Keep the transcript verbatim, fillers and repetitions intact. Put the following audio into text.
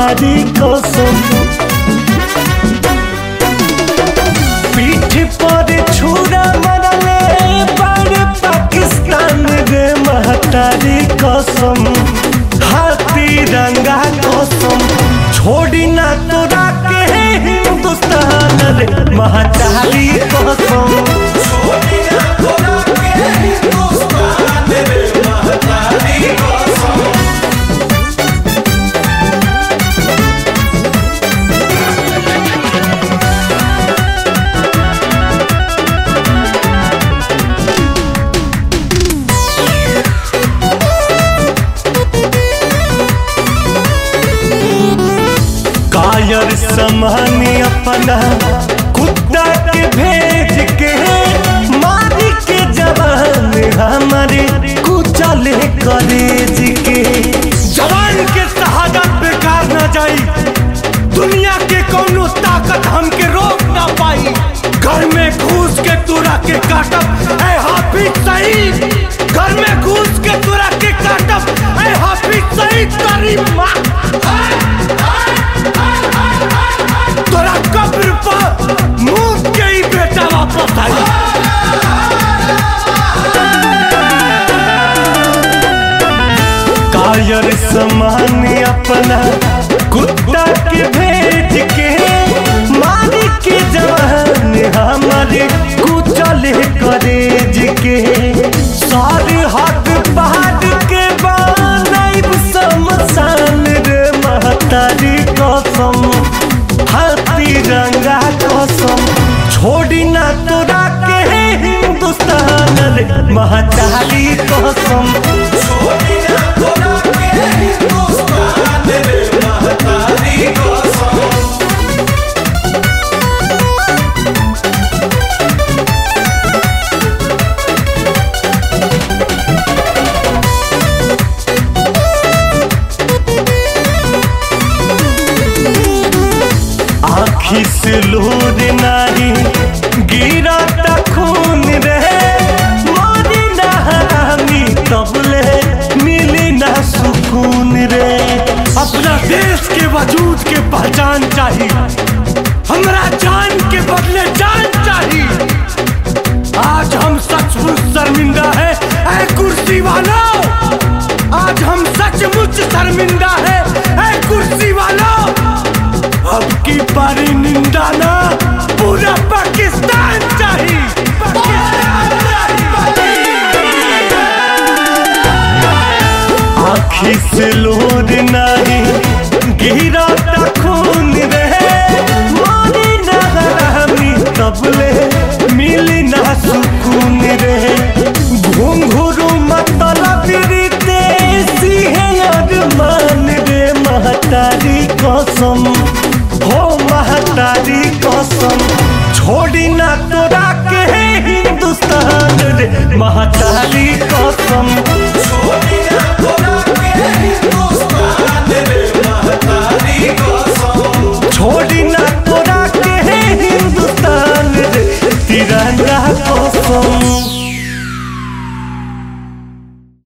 महतारी कसम पीठ पर छुरा मरले बड़ पाकिस्तान रे महतारी कसम हाथी रंगा कसम छोड़ी ना तोरा के हिंदुस्तान रे महतारी कसम छोड़ी ना तोरा के हिंदुस्तान रे महतारी कसम। कायर समानी अपना कुत्ता के भेज के मारी के जवान हमारे कुचले करेज के जवान के शहादत बेकार ना जाई दुनिया के कोनो ताकत हमके रोक ना पाई घर में घुस के तुरा के काटब ऐ हाफिज सईद घर में घुस के तुरा के काटब ऐ हाफिज सईद तेरी माँ तोरा कब्र पर मुंह के ही बेटा वापस आई। कायर समान अपना कुत्ता के भेज के मारी के जवान हमारे कुचले करेज के सारे हाथ पहाड़ के बनाइब शमशान रे महतारी कसम हाथी रंगा कसम छोड़ी ना तोरा के हिंदुस्तान रे महतारी कसम छोड़ी ना तोरा के हिंदुस्तान रे महतारी कसम। आँखी से लोर नाही गिरा खून रहे मारी ना हरामी तबले मिली ना सुकून रे अपना देश के वजूद के पहचान चाहिए हमरा जान के बदले जान चाहिए आज हम सचमुच शर्मिंदा है ऐ कुर्सी वालों आज हम सचमुच शर्मिंदा है ऐ कुर्सी वालों अब की बारी निंदा ना पूरा पाकिस्तान चाहिए आँखी से लोर नहीं गिरा खून रहे मारी ना हरामी तबले मिली ना सुकून रहे घुंघरू मतलब देसी है अरमान रे महतारी कसम हो महतारी कसम छोड़ी ना तोरा के हिंदुस्तान रे महतारी